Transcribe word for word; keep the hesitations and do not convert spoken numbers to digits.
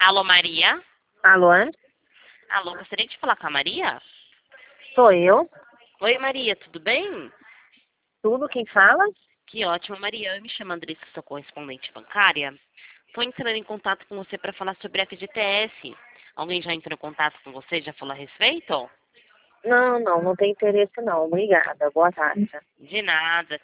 Alô, Maria? Alô, é? Alô, gostaria de falar com a Maria? Sou eu. Oi, Maria, tudo bem? Tudo quem fala? Que ótimo, Maria. Eu me chamo Andressa, sou correspondente bancária. Estou entrando em contato com você para falar sobre F G T S. Alguém já entrou em contato com você? Já falou a respeito? Não, não, não tem interesse não. Obrigada. Boa tarde. De nada.